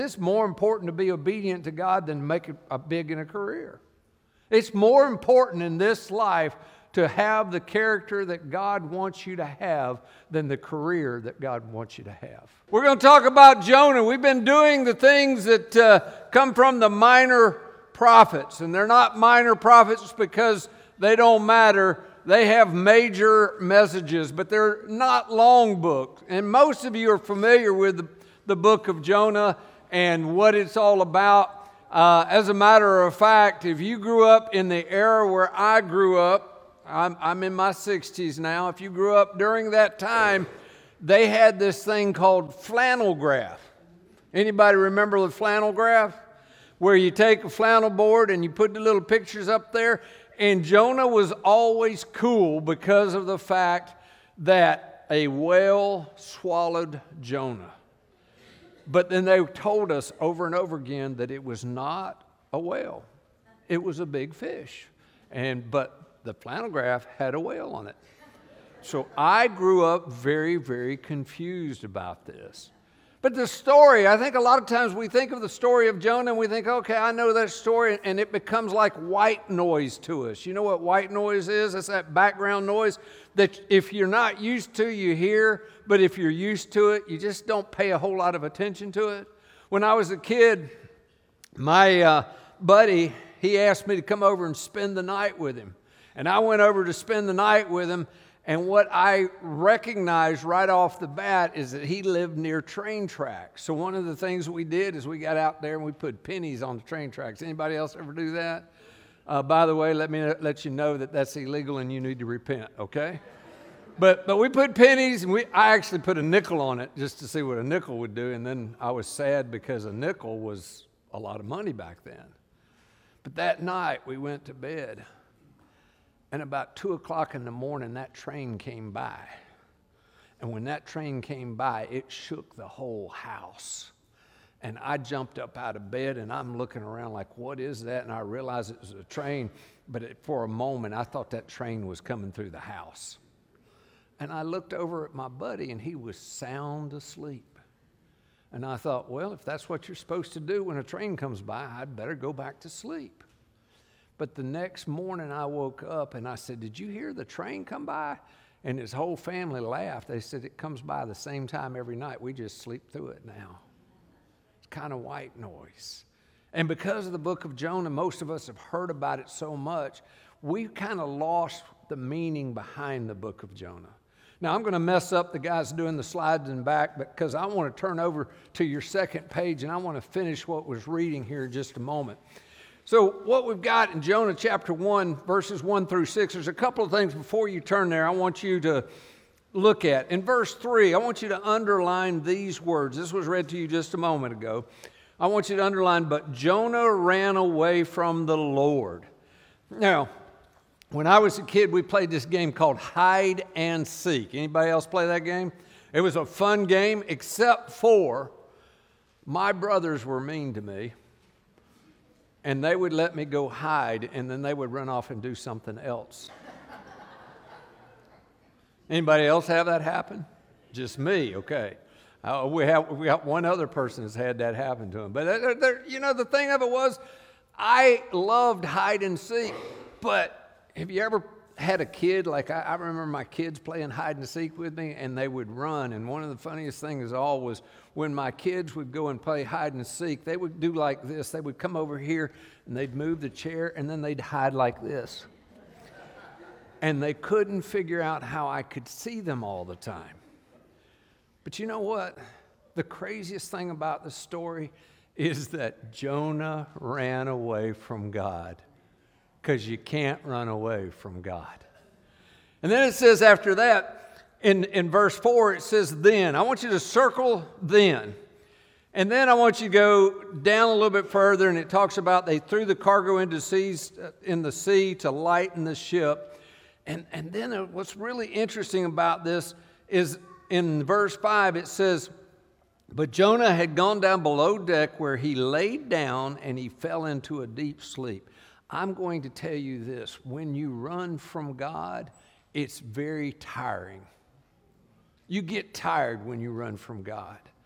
It's more important to be obedient to God than to make a big in a career. It's more important in this life to have the character that God wants you to have than the career that God wants you to have. We're going to talk about Jonah. We've been doing the things that come from the minor prophets, and they're not minor prophets because they don't matter. They have major messages, but they're not long books. And most of you are familiar with the book of Jonah and what it's all about. As a matter of fact, if you grew up in the era where I grew up, I'm in my 60s now. If you grew up during that time, they had this thing called flannel graph. Anybody remember the flannel graph? Where you take a flannel board and you put the little pictures up there. And Jonah was always cool because of the fact that a whale swallowed Jonah. But then they told us over and over again that it was not a whale. It was a big fish. But the flannel graph had a whale on it. So I grew up very, very confused about this. But the story, I think a lot of times we think of the story of Jonah and we think, okay, I know that story, and it becomes like white noise to us. You know what white noise is? It's that background noise that if you're not used to, you hear, but if you're used to it, you just don't pay a whole lot of attention to it. When I was a kid, my buddy, he asked me to come over and spend the night with him. And I went over to spend the night with him. And what I recognized right off the bat is that he lived near train tracks. So one of the things we did is we got out there and we put pennies on the train tracks. Anybody else ever do that? By the way, let me let you know that that's illegal and you need to repent, okay? But we put pennies, and I actually put a nickel on it just to see what a nickel would do. And then I was sad because a nickel was a lot of money back then. But that night we went to bed. And about 2 o'clock in the morning, that train came by. And when that train came by, it shook the whole house. And I jumped up out of bed, and I'm looking around like, what is that? And I realized it was a train. But for a moment, I thought that train was coming through the house. And I looked over at my buddy, and he was sound asleep. And I thought, well, if that's what you're supposed to do when a train comes by, I'd better go back to sleep. But the next morning I woke up and I said, did you hear the train come by? And his whole family laughed. They said, it comes by the same time every night. We just sleep through it now. It's kind of white noise. And because of the book of Jonah, most of us have heard about it so much, we've kind of lost the meaning behind the book of Jonah. Now, I'm going to mess up the guys doing the slides in back because I want to turn over to your second page and I want to finish what was reading here in just a moment. So what we've got in Jonah chapter 1, verses 1 through 6, there's a couple of things before you turn there I want you to look at. In verse 3, I want you to underline these words. This was read to you just a moment ago. I want you to underline, but Jonah ran away from the Lord. Now, when I was a kid, we played this game called hide and seek. Anybody else play that game? It was a fun game, except for my brothers were mean to me. And they would let me go hide, and then they would run off and do something else. Anybody else have that happen? Just me, okay. We got one other person that's had that happen to him. But the thing of it was, I loved hide and seek. But have you ever had a kid, like I remember my kids playing hide and seek with me, and they would run. And one of the funniest things all was when my kids would go and play hide and seek, they would do like this. They would come over here, and they'd move the chair, and then they'd hide like this. And they couldn't figure out how I could see them all the time. But you know what? The craziest thing about the story is that Jonah ran away from God. Because you can't run away from God. And then it says after that, in verse 4, it says then. I want you to circle then. And then I want you to go down a little bit further, and it talks about they threw the cargo in the sea to lighten the ship. And then what's really interesting about this is in verse 5, it says, but Jonah had gone down below deck where he laid down and he fell into a deep sleep. I'm going to tell you this, when you run from God, it's very tiring. You get tired when you run from God.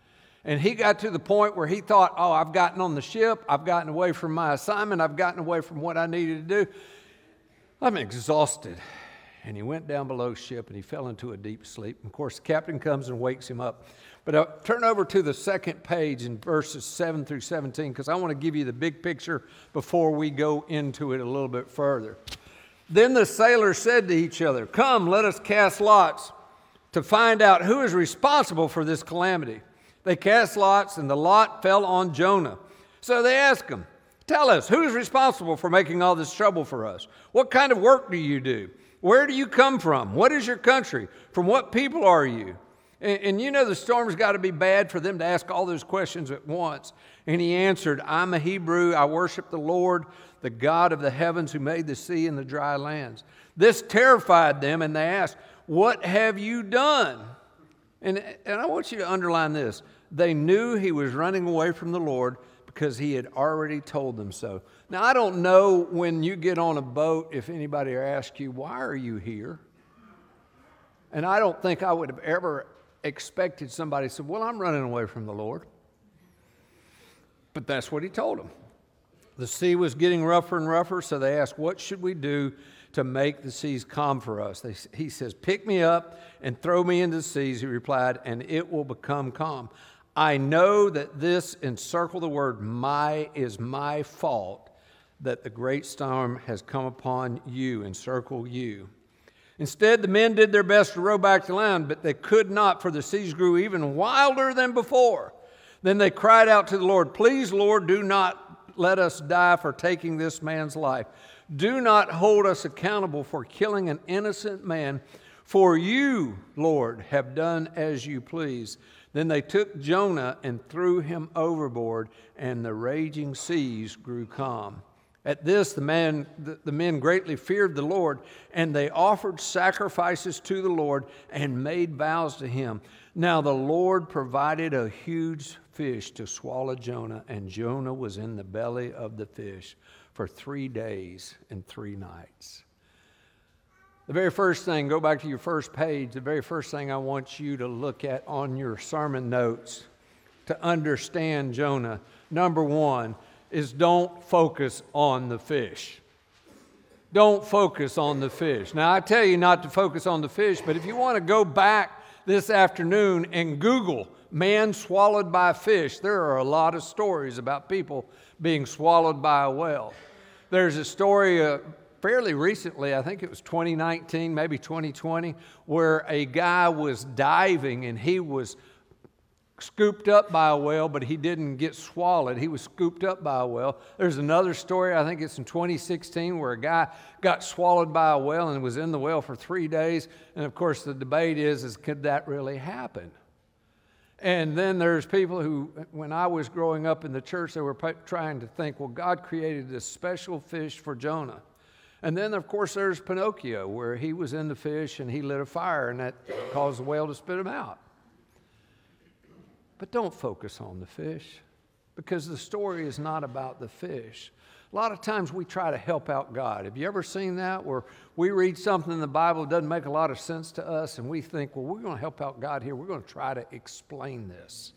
And he got to the point where he thought, oh, I've gotten on the ship, I've gotten away from my assignment, I've gotten away from what I needed to do. I'm exhausted. And he went down below ship and he fell into a deep sleep. And of course, the captain comes and wakes him up. But turn over to the second page in verses 7 through 17, because I want to give you the big picture before we go into it a little bit further. Then the sailors said to each other, come, let us cast lots to find out who is responsible for this calamity. They cast lots, and the lot fell on Jonah. So they asked him, tell us, who is responsible for making all this trouble for us? What kind of work do you do? Where do you come from? What is your country? From what people are you? And you know the storm's got to be bad for them to ask all those questions at once. And he answered, I'm a Hebrew. I worship the Lord, the God of the heavens who made the sea and the dry lands. This terrified them, and they asked, what have you done? And I want you to underline this. They knew he was running away from the Lord because he had already told them so. Now, I don't know when you get on a boat if anybody asks you, why are you here? And I don't think I would have ever expected somebody to say, well, I'm running away from the Lord. But that's what he told them. The sea was getting rougher and rougher, so they asked, what should we do to make the seas calm for us? He says, pick me up and throw me into the seas, he replied, and it will become calm. I know that this, encircle the word my, is my fault, that the great storm has come upon you, encircle you. Instead, the men did their best to row back to land, but they could not, for the seas grew even wilder than before. Then they cried out to the Lord, please, Lord, do not let us die for taking this man's life. Do not hold us accountable for killing an innocent man, for you, Lord, have done as you please. Then they took Jonah and threw him overboard, and the raging seas grew calm. At this, the men greatly feared the Lord, and they offered sacrifices to the Lord and made vows to him. Now the Lord provided a huge fish to swallow Jonah, and Jonah was in the belly of the fish for 3 days and 3 nights. The very first thing, go back to your first page, the very first thing I want you to look at on your sermon notes to understand Jonah, number one, is don't focus on the fish. Don't focus on the fish. Now, I tell you not to focus on the fish, but if you want to go back this afternoon and Google man swallowed by a fish, there are a lot of stories about people being swallowed by a whale. There's a story fairly recently, I think it was 2019, maybe 2020, where a guy was diving and he was scooped up by a whale, but he didn't get swallowed. He was scooped up by a whale. There's another story, I think it's in 2016, where a guy got swallowed by a whale and was in the whale for 3 days. And of course, the debate is could that really happen? And then there's people who, when I was growing up in the church, they were trying to think, well, God created this special fish for Jonah. And then, of course, there's Pinocchio, where he was in the fish and he lit a fire, and that caused the whale to spit him out. But don't focus on the fish, because the story is not about the fish. A lot of times we try to help out God. Have you ever seen that, where we read something in the Bible that doesn't make a lot of sense to us, and we think, well, we're going to help out God here. We're going to try to explain this.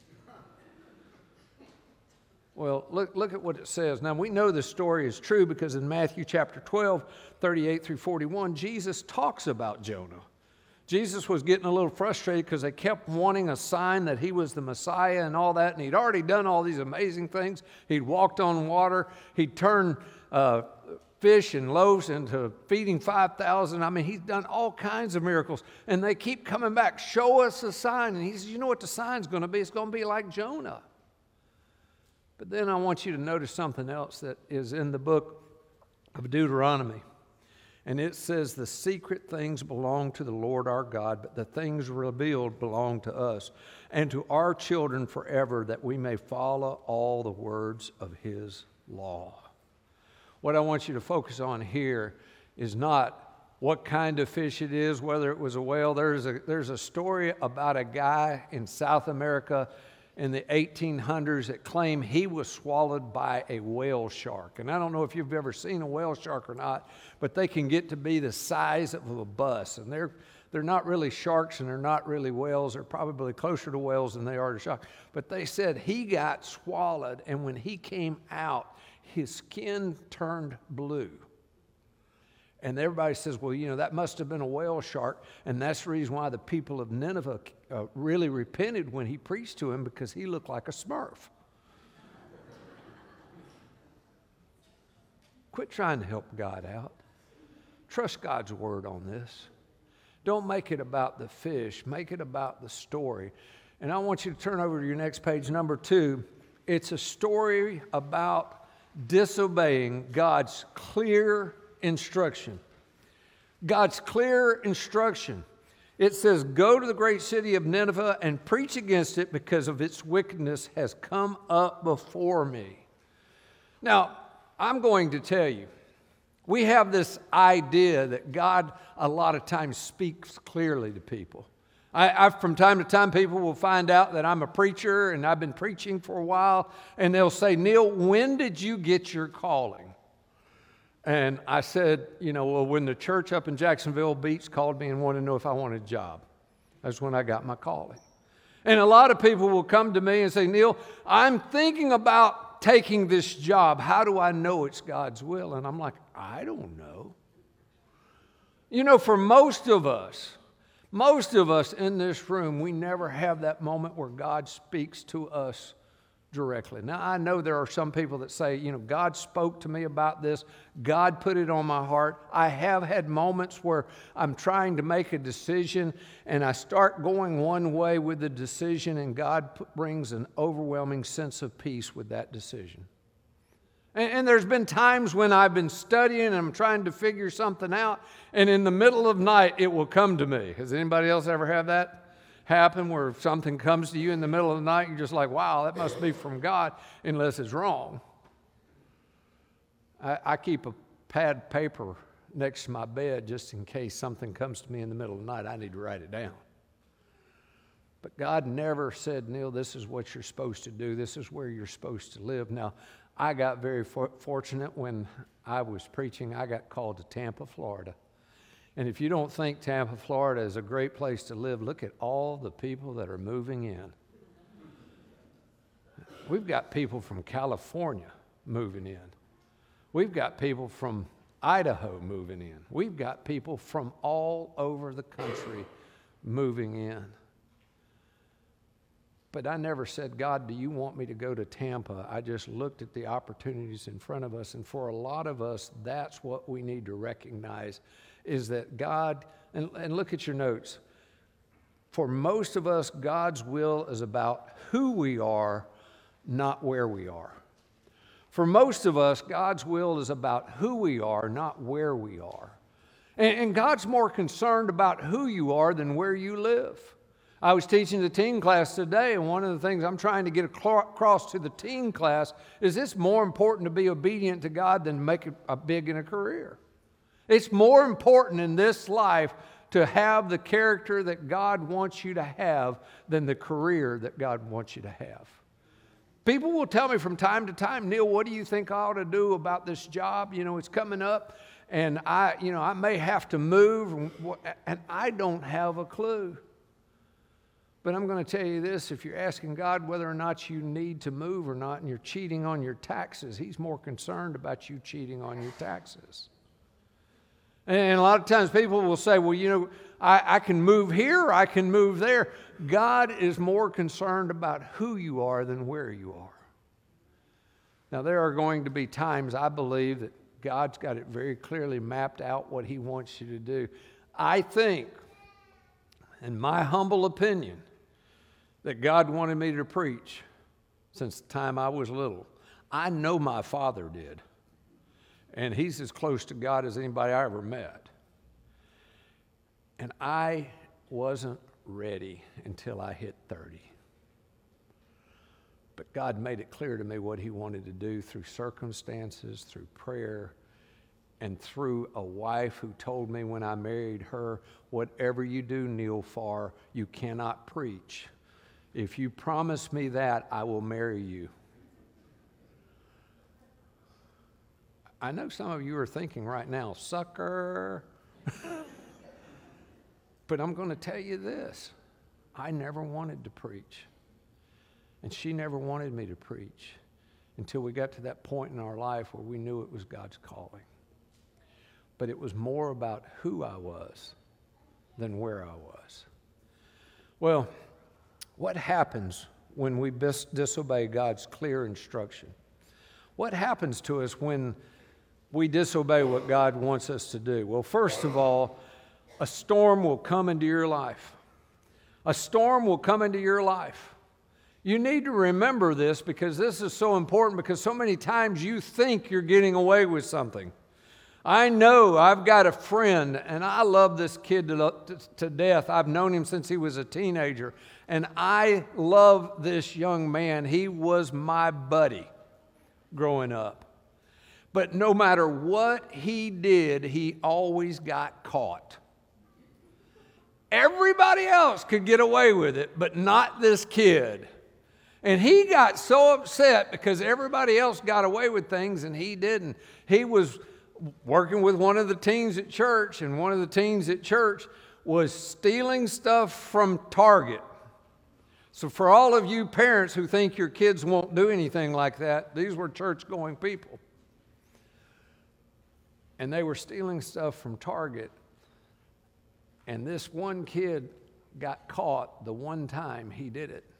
Well, look at what it says. Now, we know this story is true because in Matthew chapter 12, 38 through 41, Jesus talks about Jonah. Jesus was getting a little frustrated because they kept wanting a sign that he was the Messiah and all that, and he'd already done all these amazing things. He'd walked on water. He'd turned fish and loaves into feeding 5,000. I mean, he's done all kinds of miracles, and they keep coming back, show us a sign. And he says, you know what the sign's going to be? It's going to be like Jonah. But then I want you to notice something else that is in the book of Deuteronomy. And it says, the secret things belong to the Lord our God, but the things revealed belong to us and to our children forever, that we may follow all the words of his law. What I want you to focus on here is not what kind of fish it is, whether it was a whale. There's a story about a guy in South America in the 1800s that claimed he was swallowed by a whale shark. And I don't know if you've ever seen a whale shark or not, but they can get to be the size of a bus. And They're not really sharks and they're not really whales. They're probably closer to whales than they are to sharks. But they said he got swallowed, and when he came out, his skin turned blue. And everybody says, well, that must have been a whale shark. And that's the reason why the people of Nineveh really repented when he preached to him, because he looked like a Smurf. Quit trying to help God out. Trust God's word on this. Don't make it about the fish. Make it about the story. And I want you to turn over to your next page, number 2. It's a story about disobeying God's clear instruction. God's clear instruction. It says, go to the great city of Nineveh and preach against it, because of its wickedness has come up before me. Now, I'm going to tell you, we have this idea that God a lot of times speaks clearly to people. From time to time, people will find out that I'm a preacher and I've been preaching for a while, and they'll say, Neil, when did you get your calling? And I said, well, when the church up in Jacksonville Beach called me and wanted to know if I wanted a job. That's when I got my calling. And a lot of people will come to me and say, Neil, I'm thinking about taking this job. How do I know it's God's will? And I'm like, I don't know. For most of us in this room, we never have that moment where God speaks to us directly. Now, I know there are some people that say, God spoke to me about this. God put it on my heart. I have had moments where I'm trying to make a decision and I start going one way with the decision, and God brings an overwhelming sense of peace with that decision. And there's been times when I've been studying and I'm trying to figure something out, and in the middle of night it will come to me. Has anybody else ever had that happen, where something comes to you in the middle of the night, you're just like, wow, that must be from God, unless it's wrong? I keep a pad of paper next to my bed just in case something comes to me in the middle of the night. I need to write it down. But God never said, Neil, this is what you're supposed to do. This is where you're supposed to live. Now, I got very fortunate when I was preaching. I got called to Tampa, Florida. And if you don't think Tampa, Florida is a great place to live, look at all the people that are moving in. We've got people from California moving in. We've got people from Idaho moving in. We've got people from all over the country moving in. But I never said, God, do you want me to go to Tampa? I just looked at the opportunities in front of us. And for a lot of us, that's what we need to recognize, is that God, and look at your notes. For most of us, God's will is about who we are, not where we are. For most of us, God's will is about who we are, not where we are. And God's more concerned about who you are than where you live. I was teaching the teen class today, and one of the things I'm trying to get across to the teen class is it's more important to be obedient to God than make a big in a career. It's more important in this life to have the character that God wants you to have than the career that God wants you to have. People will tell me from time to time, Neil, what do you think I ought to do about this job? It's coming up, and I may have to move, and I don't have a clue. But I'm going to tell you this, if you're asking God whether or not you need to move or not, and you're cheating on your taxes, He's more concerned about you cheating on your taxes. And a lot of times people will say, well, I can move here, or I can move there. God is more concerned about who you are than where you are. Now, there are going to be times, I believe, that God's got it very clearly mapped out what He wants you to do. I think, in my humble opinion, that God wanted me to preach since the time I was little. I know my father did. And he's as close to God as anybody I ever met. And I wasn't ready until I hit 30. But God made it clear to me what He wanted to do through circumstances, through prayer, and through a wife who told me when I married her, whatever you do, Neil Farr, you cannot preach. If you promise me that, I will marry you. I know some of you are thinking right now, sucker. But I'm going to tell you this. I never wanted to preach. And she never wanted me to preach until we got to that point in our life where we knew it was God's calling. But it was more about who I was than where I was. Well, what happens when we disobey God's clear instruction? What happens to us when we disobey what God wants us to do? Well, first of all, a storm will come into your life. A storm will come into your life. You need to remember this because this is so important, because so many times you think you're getting away with something. I know I've got a friend, and I love this kid to death. I've known him since he was a teenager, and I love this young man. He was my buddy growing up. But no matter what he did, he always got caught. Everybody else could get away with it, but not this kid. And he got so upset because everybody else got away with things and he didn't. He was working with one of the teens at church, and one of the teens at church was stealing stuff from Target. So for all of you parents who think your kids won't do anything like that, these were church-going people. And they were stealing stuff from Target. And this one kid got caught the one time he did it.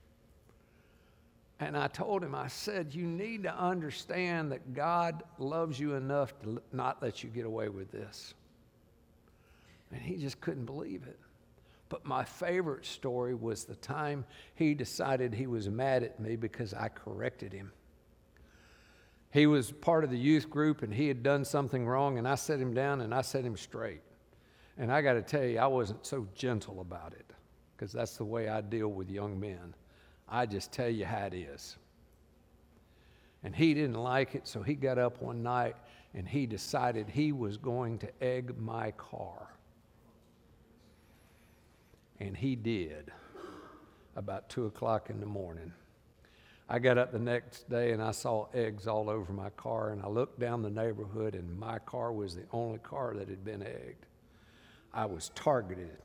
And I told him, I said, you need to understand that God loves you enough to not let you get away with this. And he just couldn't believe it. But my favorite story was the time he decided he was mad at me because I corrected him. He was part of the youth group and he had done something wrong, and I set him down and I set him straight. And I got to tell you, I wasn't so gentle about it, because that's the way I deal with young men. I just tell you how it is. And he didn't like it, so he got up one night and he decided he was going to egg my car. And he did, about 2 o'clock in the morning. I got up the next day and I saw eggs all over my car, and I looked down the neighborhood and my car was the only car that had been egged. I was targeted.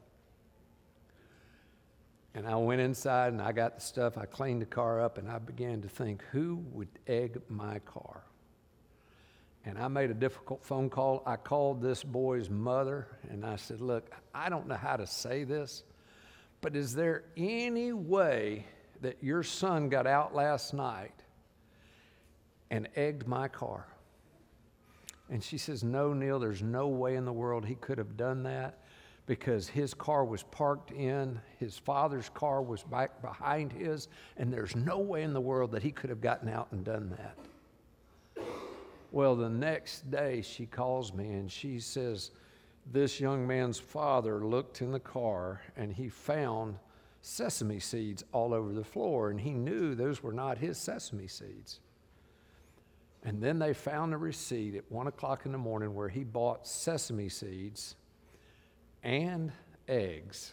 And I went inside and I got the stuff. I cleaned the car up and I began to think, who would egg my car? And I made a difficult phone call. I called this boy's mother and I said, look, I don't know how to say this, but is there any way that your son got out last night and egged my car? And she says, no, Neil, there's no way in the world he could have done that, because his car was parked in, his father's car was back behind his, and there's no way in the world that he could have gotten out and done that. Well, the next day she calls me and she says, this young man's father looked in the car and he found sesame seeds all over the floor, and he knew those were not his sesame seeds. And then they found a receipt at 1 o'clock in the morning where he bought sesame seeds and eggs.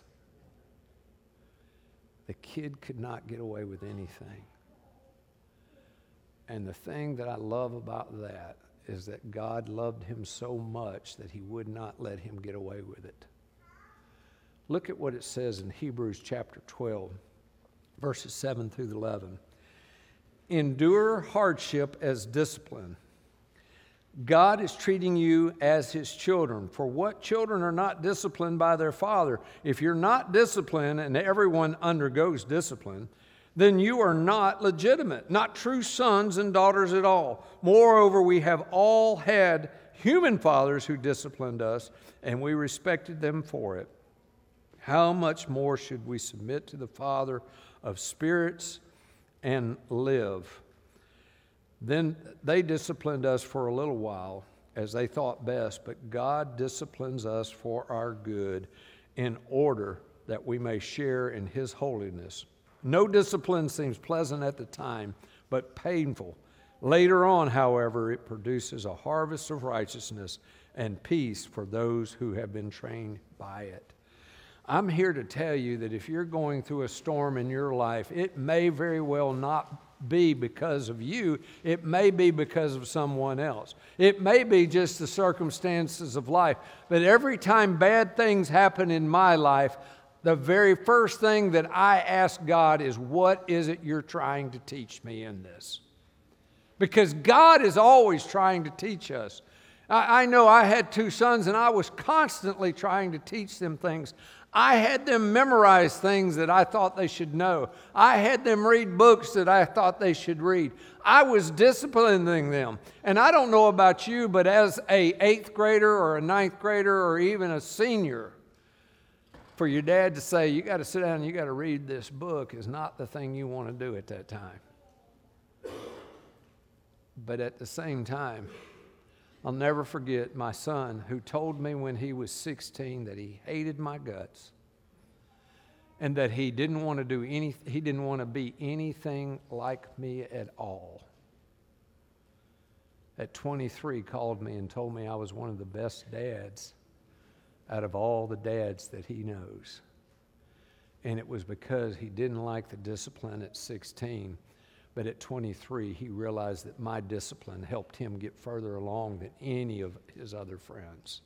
The kid could not get away with anything. And the thing that I love about that is that God loved him so much that he would not let him get away with it. Look at what it says in Hebrews chapter 12, verses 7 through 11. Endure hardship as discipline. God is treating you as his children. For what children are not disciplined by their father? If you're not disciplined, and everyone undergoes discipline, then you are not legitimate, not true sons and daughters at all. Moreover, we have all had human fathers who disciplined us, and we respected them for it. How much more should we submit to the Father of spirits and live? Then they disciplined us for a little while as they thought best, but God disciplines us for our good in order that we may share in his holiness. No discipline seems pleasant at the time, but painful. Later on, however, it produces a harvest of righteousness and peace for those who have been trained by it. I'm here to tell you that if you're going through a storm in your life, it may very well not be because of you. It may be because of someone else. It may be just the circumstances of life. But every time bad things happen in my life, the very first thing that I ask God is, what is it you're trying to teach me in this? Because God is always trying to teach us. I know I had 2 sons, and I was constantly trying to teach them things. I had them memorize things that I thought they should know. I had them read books that I thought they should read. I was disciplining them. And I don't know about you, but as a 8th grader or a 9th grader or even a senior, for your dad to say, you got to sit down and you got to read this book, is not the thing you want to do at that time. But at the same time, I'll never forget my son who told me when he was 16 that he hated my guts and that he didn't want to be anything like me at all. At 23, called me and told me I was one of the best dads out of all the dads that he knows. And it was because he didn't like the discipline at 16. But at 23, he realized that my discipline helped him get further along than any of his other friends.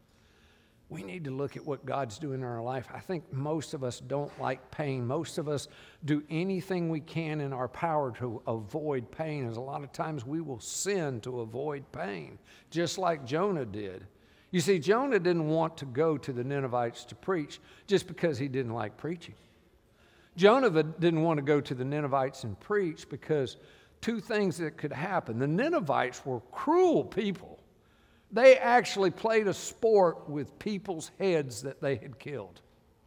We need to look at what God's doing in our life. I think most of us don't like pain. Most of us do anything we can in our power to avoid pain. As a lot of times we will sin to avoid pain, just like Jonah did. You see, Jonah didn't want to go to the Ninevites to preach just because he didn't like preaching. Jonah didn't want to go to the Ninevites and preach because 2 things that could happen. The Ninevites were cruel people. They actually played a sport with people's heads that they had killed.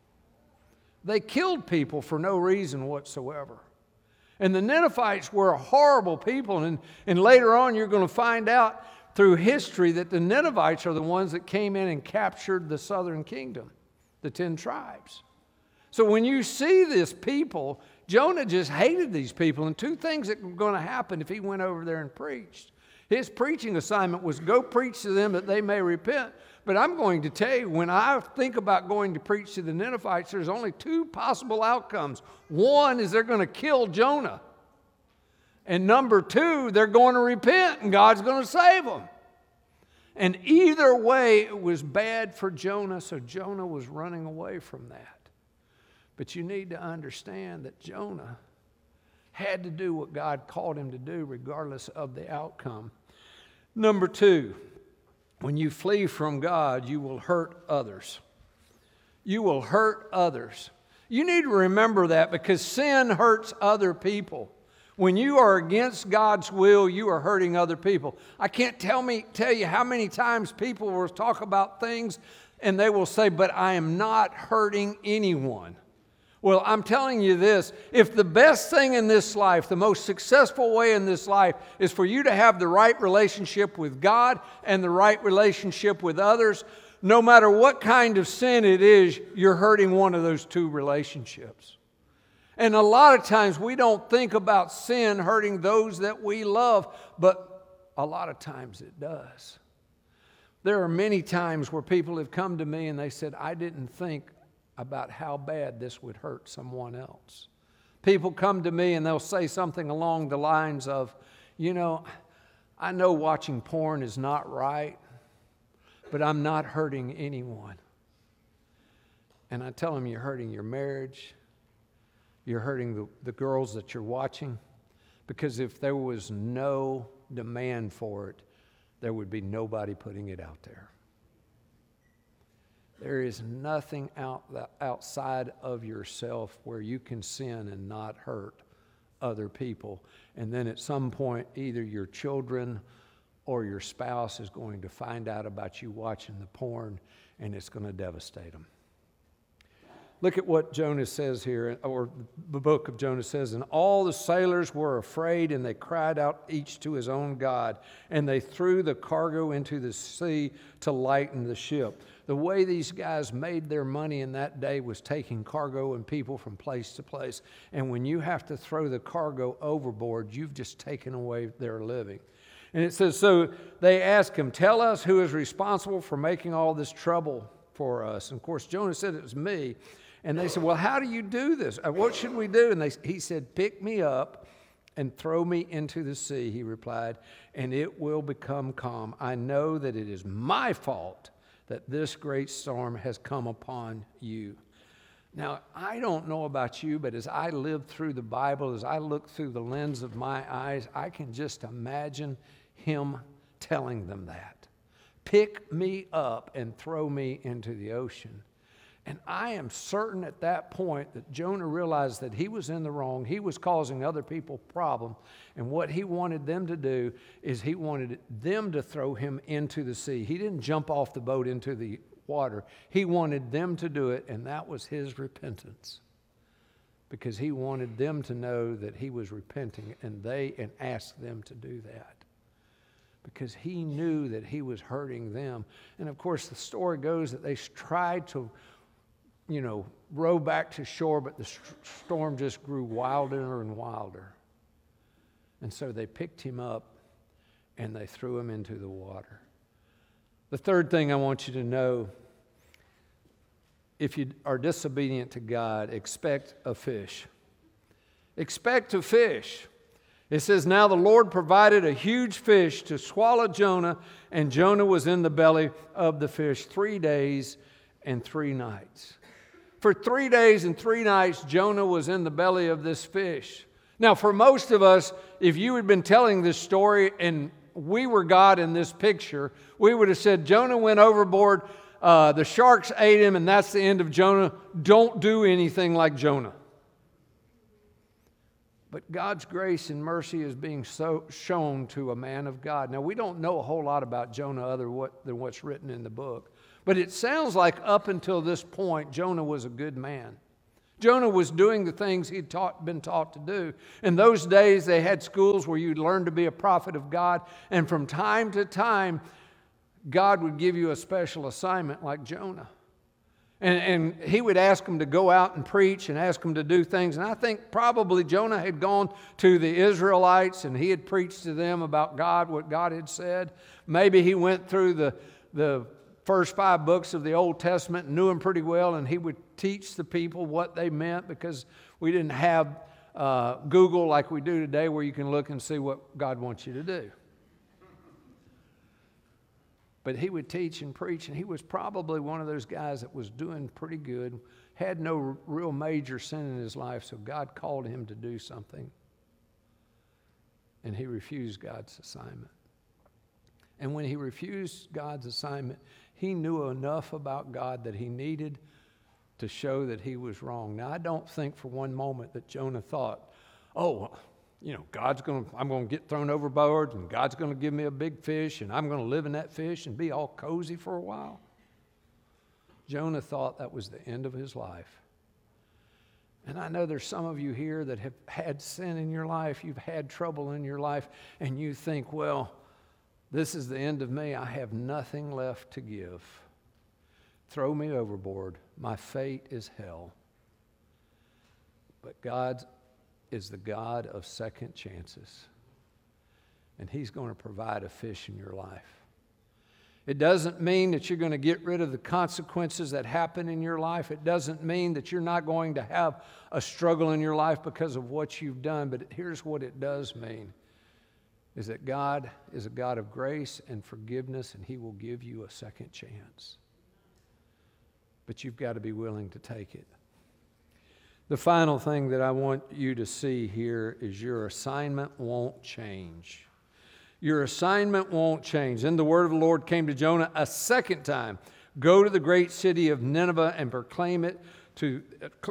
They killed people for no reason whatsoever. And the Ninevites were horrible people. And later on you're going to find out through history that the Ninevites are the ones that came in and captured the southern kingdom, the 10 tribes. So when you see this people, Jonah just hated these people. And 2 things that were going to happen if he went over there and preached. His preaching assignment was go preach to them that they may repent. But I'm going to tell you, when I think about going to preach to the Ninevites, there's only 2 possible outcomes. One is they're going to kill Jonah. And number 2, they're going to repent and God's going to save them. And either way, it was bad for Jonah, so Jonah was running away from that. But you need to understand that Jonah had to do what God called him to do regardless of the outcome. Number 2, when you flee from God, you will hurt others. You will hurt others. You need to remember that because sin hurts other people. When you are against God's will, you are hurting other people. I can't tell you how many times people will talk about things and they will say, but I am not hurting anyone. Well, I'm telling you this, if the best thing in this life, the most successful way in this life is for you to have the right relationship with God and the right relationship with others, no matter what kind of sin it is, you're hurting one of those 2 relationships. And a lot of times we don't think about sin hurting those that we love, but a lot of times it does. There are many times where people have come to me and they said, I didn't think about how bad this would hurt someone else. People come to me and they'll say something along the lines of, I know watching porn is not right, but I'm not hurting anyone. And I tell them, you're hurting your marriage. You're hurting the girls that you're watching. Because if there was no demand for it, there would be nobody putting it out there. There is nothing outside of yourself where you can sin and not hurt other people. And then at some point, either your children or your spouse is going to find out about you watching the porn, and it's going to devastate them. Look at what Jonah says here, or the book of Jonah says, and all the sailors were afraid, and they cried out each to his own God, and they threw the cargo into the sea to lighten the ship. The way these guys made their money in that day was taking cargo and people from place to place. And when you have to throw the cargo overboard, you've just taken away their living. And it says, so they asked him, tell us who is responsible for making all this trouble for us. And of course, Jonah said it was me. And they said, well, how do you do this? What should we do? And he said, pick me up and throw me into the sea," he replied, "and it will become calm. I know that it is my fault that this great storm has come upon you." Now, I don't know about you, but as I live through the Bible, as I look through the lens of my eyes, I can just imagine him telling them that. Pick me up and throw me into the ocean. And I am certain at that point that Jonah realized that he was in the wrong. He was causing other people problems. And what he wanted them to do is he wanted them to throw him into the sea. He didn't jump off the boat into the water. He wanted them to do it, and that was his repentance. Because he wanted them to know that he was repenting, and asked them to do that. Because he knew that he was hurting them. And of course, the story goes that they tried to, row back to shore, but the storm just grew wilder and wilder. And so they picked him up and they threw him into the water. The third thing I want you to know, if you are disobedient to God, expect a fish. Expect a fish. It says, "Now the Lord provided a huge fish to swallow Jonah, and Jonah was in the belly of the fish 3 days and 3 nights." For 3 days and 3 nights, Jonah was in the belly of this fish. Now, for most of us, if you had been telling this story and we were God in this picture, we would have said, Jonah went overboard, the sharks ate him, and that's the end of Jonah. Don't do anything like Jonah. But God's grace and mercy is being shown to a man of God. Now, we don't know a whole lot about Jonah other than what's written in the book. But it sounds like up until this point, Jonah was a good man. Jonah was doing the things he'd been taught to do. In those days, they had schools where you'd learn to be a prophet of God. And from time to time, God would give you a special assignment like Jonah. And he would ask them to go out and preach and ask them to do things. And I think probably Jonah had gone to the Israelites and he had preached to them about God, what God had said. Maybe he went through the first 5 books of the Old Testament and knew them pretty well, and he would teach the people what they meant, because we didn't have Google like we do today where you can look and see what God wants you to do. But he would teach and preach, and he was probably one of those guys that was doing pretty good, had no real major sin in his life, so God called him to do something, and he refused God's assignment. And when he refused God's assignment, he knew enough about God that he needed to show that he was wrong. Now, I don't think for one moment that Jonah thought, I'm going to get thrown overboard, and God's going to give me a big fish, and I'm going to live in that fish and be all cozy for a while. Jonah thought that was the end of his life. And I know there's some of you here that have had sin in your life, you've had trouble in your life, and you think, well, this is the end of me. I have nothing left to give. Throw me overboard. My fate is hell. But God is the God of second chances. And he's going to provide a fish in your life. It doesn't mean that you're going to get rid of the consequences that happen in your life. It doesn't mean that you're not going to have a struggle in your life because of what you've done. But here's what it does mean. Is that God is a God of grace and forgiveness, and he will give you a second chance. But you've got to be willing to take it. The final thing that I want you to see here is your assignment won't change. Your assignment won't change. Then the word of the Lord came to Jonah a second time. Go to the great city of Nineveh and proclaim to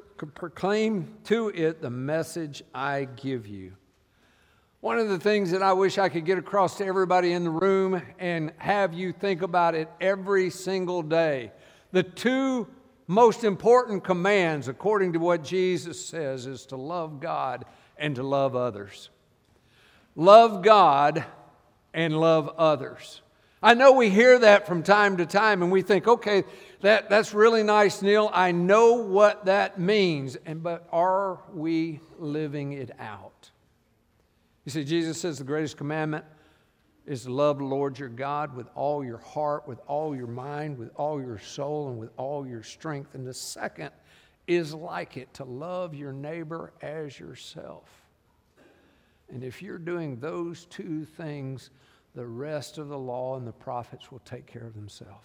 it the message I give you. One of the things that I wish I could get across to everybody in the room and have you think about it every single day. The 2 most important commands, according to what Jesus says, is to love God and to love others. Love God and love others. I know we hear that from time to time and we think, okay, that's really nice, Neil. I know what that means. But are we living it out? You see, Jesus says the greatest commandment is to love the Lord your God with all your heart, with all your mind, with all your soul, and with all your strength. And the second is like it, to love your neighbor as yourself. And if you're doing those two things, the rest of the law and the prophets will take care of themselves.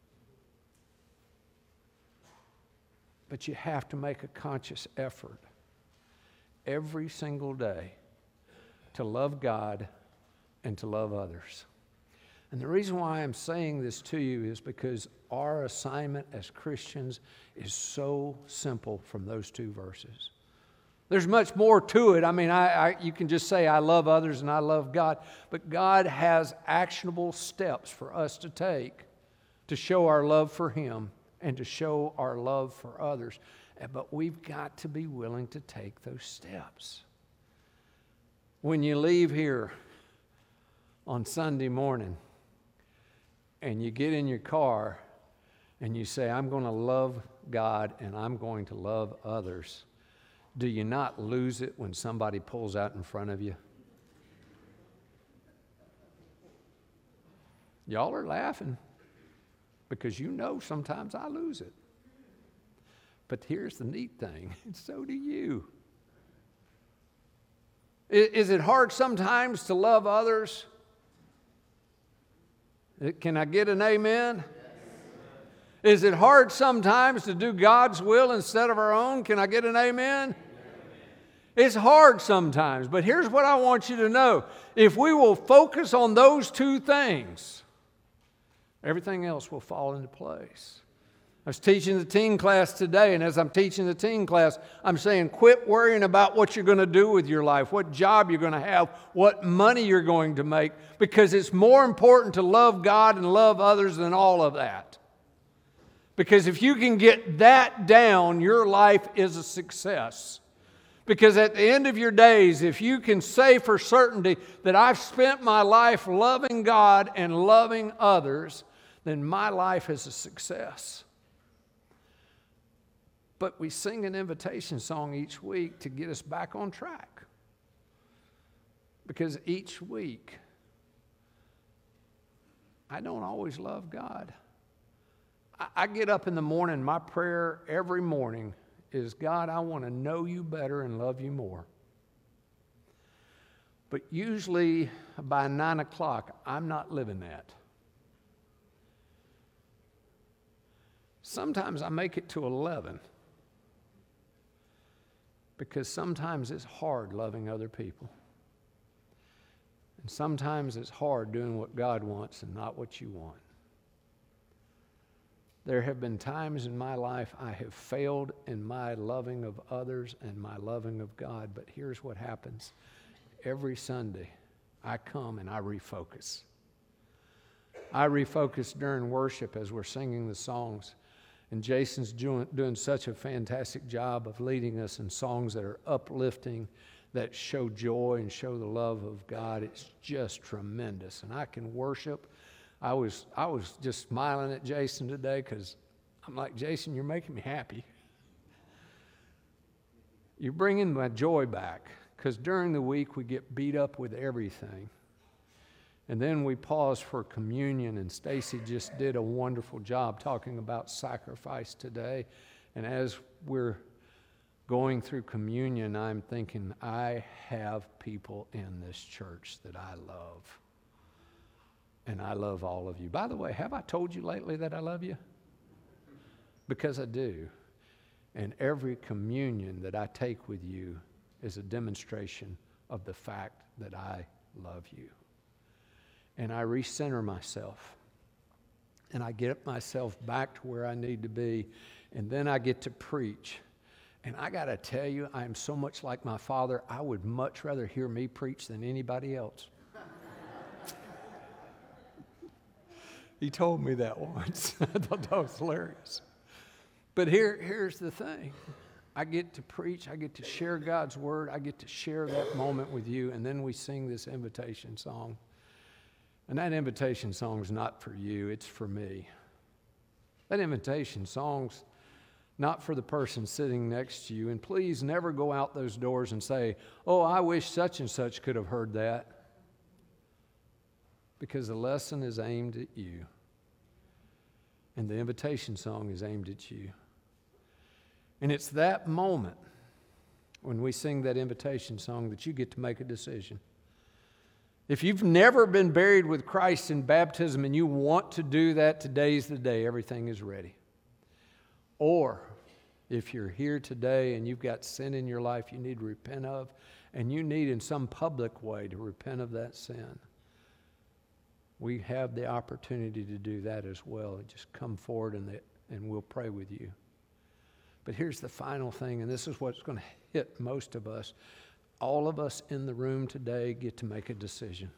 But you have to make a conscious effort every single day to love God and to love others. And the reason why I'm saying this to you is because our assignment as Christians is so simple from those two verses. There's much more to it. I mean, you can just say, I love others and I love God. But God has actionable steps for us to take to show our love for Him and to show our love for others. But we've got to be willing to take those steps. When you leave here on Sunday morning and you get in your car and you say, I'm going to love God and I'm going to love others, do you not lose it when somebody pulls out in front of you? Y'all are laughing because you know sometimes I lose it. But here's the neat thing, and so do you. Is it hard sometimes to love others? Can I get an amen? Yes. Is it hard sometimes to do God's will instead of our own? Can I get an amen? It's hard sometimes, but here's what I want you to know. If we will focus on those two things, everything else will fall into place. I was teaching the teen class today, and as I'm teaching the teen class, I'm saying quit worrying about what you're going to do with your life, what job you're going to have, what money you're going to make, because it's more important to love God and love others than all of that. Because if you can get that down, your life is a success. Because at the end of your days, if you can say for certainty that I've spent my life loving God and loving others, then my life is a success. But we sing an invitation song each week to get us back on track. Because each week, I don't always love God. I get up in the morning, my prayer every morning is, God, I want to know you better and love you more. But usually by 9 o'clock, I'm not living that. Sometimes I make it to 11. Because sometimes it's hard loving other people. And sometimes it's hard doing what God wants and not what you want. There have been times in my life I have failed in my loving of others and my loving of God. But here's what happens. Every Sunday, I come and I refocus. I refocus during worship as we're singing the songs. And Jason's doing such a fantastic job of leading us in songs that are uplifting, that show joy and show the love of God. It's just tremendous. And I can worship. I was just smiling at Jason today because I'm like, Jason, you're making me happy. You're bringing my joy back, because during the week we get beat up with everything. And then we pause for communion, and Stacy just did a wonderful job talking about sacrifice today. And as we're going through communion, I'm thinking, I have people in this church that I love. And I love all of you. By the way, have I told you lately that I love you? Because I do. And every communion that I take with you is a demonstration of the fact that I love you. And I recenter myself. And I get myself back to where I need to be. And then I get to preach. And I got to tell you, I am so much like my father, I would much rather hear me preach than anybody else. He told me that once. I thought that was hilarious. But here's the thing. I get to preach. I get to share God's word. I get to share that moment with you. And then we sing this invitation song. And that invitation song's not for you. It's for me. That invitation song's not for the person sitting next to you. And please never go out those doors and say, oh, I wish such and such could have heard that. Because the lesson is aimed at you. And the invitation song is aimed at you. And it's that moment when we sing that invitation song that you get to make a decision. If you've never been buried with Christ in baptism and you want to do that, today's the day. Everything is ready. Or if you're here today and you've got sin in your life you need to repent of, and you need in some public way to repent of that sin, we have the opportunity to do that as well. Just come forward and we'll pray with you. But here's the final thing, and this is what's going to hit most of us. All of us in the room today get to make a decision.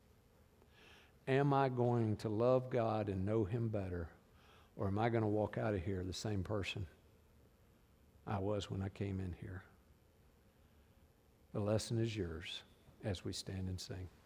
Am I going to love God and know Him better, or am I going to walk out of here the same person I was when I came in here? The lesson is yours as we stand and sing.